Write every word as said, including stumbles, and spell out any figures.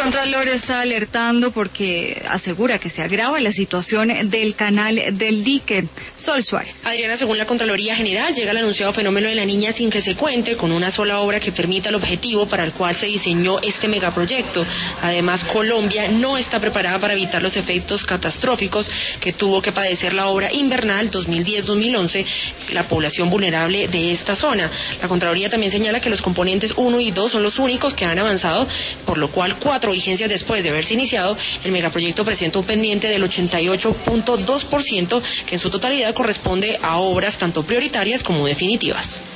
Contralor está alertando porque asegura que se agrava la situación del canal del dique. Sol Suárez. Adriana, según la Contraloría General, llega el anunciado fenómeno de la niña sin que se cuente con una sola obra que permita el objetivo para el cual se diseñó este megaproyecto. Además, Colombia no está preparada para evitar los efectos catastróficos que tuvo que padecer la obra invernal dos mil diez dos mil once, la población vulnerable de esta zona. La Contraloría también señala que los componentes uno y dos son los únicos que han avanzado, por lo cual cuatro vigencias después de haberse iniciado, el megaproyecto presenta un pendiente del ochenta y ocho punto dos por ciento, que en su totalidad corresponde a obras tanto prioritarias como definitivas.